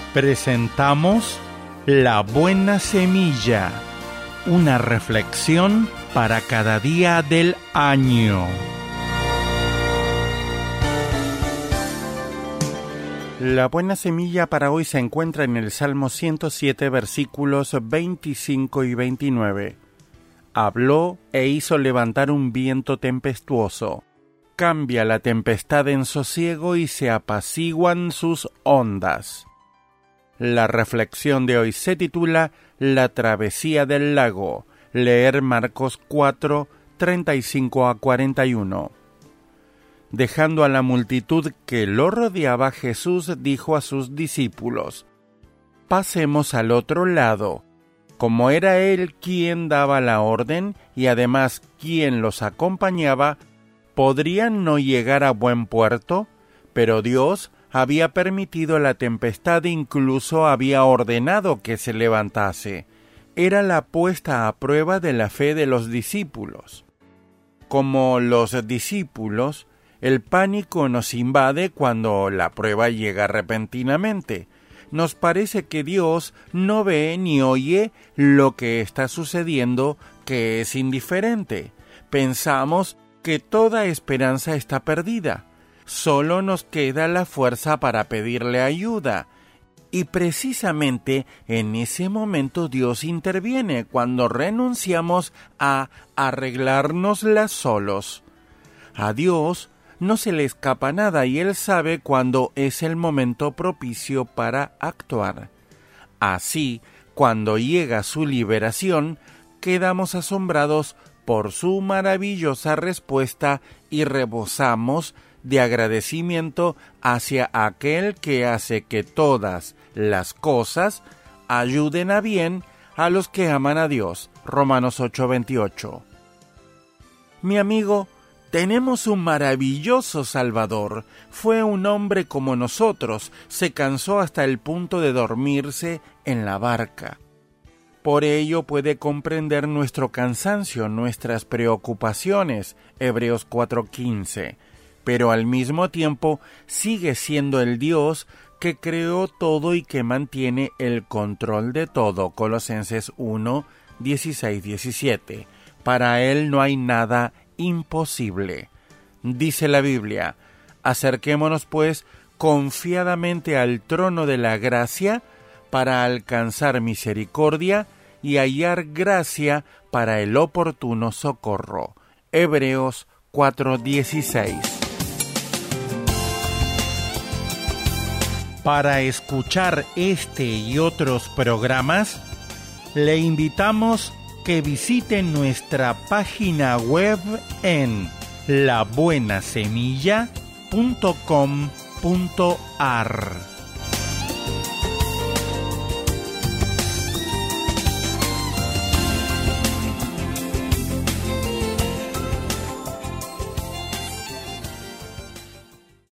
Presentamos La Buena Semilla, una reflexión para cada día del año. La buena semilla para hoy se encuentra en el Salmo 107, versículos 25 y 29. Habló e hizo levantar un viento tempestuoso. Cambia la tempestad en sosiego y se apaciguan sus ondas. La reflexión de hoy se titula La travesía del lago. Leer Marcos 4, 35 a 41. Dejando a la multitud que lo rodeaba, Jesús dijo a sus discípulos: «Pasemos al otro lado». Como era él quien daba la orden y además quien los acompañaba, podrían no llegar a buen puerto, pero Dios había permitido la tempestad e incluso había ordenado que se levantase. Era la puesta a prueba de la fe de los discípulos. Como los discípulos, el pánico nos invade cuando la prueba llega repentinamente. Nos parece que Dios no ve ni oye lo que está sucediendo, que es indiferente. Pensamos que toda esperanza está perdida. Solo nos queda la fuerza para pedirle ayuda. Y precisamente en ese momento Dios interviene cuando renunciamos a arreglárnoslas solos. A Dios no se le escapa nada y Él sabe cuándo es el momento propicio para actuar. Así, cuando llega su liberación, quedamos asombrados por su maravillosa respuesta y rebosamos de agradecimiento hacia aquel que hace que todas las cosas ayuden a bien a los que aman a Dios. Romanos 8:28. Mi amigo, tenemos un maravilloso Salvador. Fue un hombre como nosotros, se cansó hasta el punto de dormirse en la barca. Por ello puede comprender nuestro cansancio, nuestras preocupaciones, Hebreos 4:15, pero al mismo tiempo sigue siendo el Dios que creó todo y que mantiene el control de todo, Colosenses 1:16-17. Para Él no hay nada imposible. Dice la Biblia: acerquémonos pues confiadamente al trono de la gracia para alcanzar misericordia y hallar gracia para el oportuno socorro. Hebreos 4:16. Para escuchar este y otros programas, le invitamos que visiten nuestra página web en labuenasemilla.com.ar.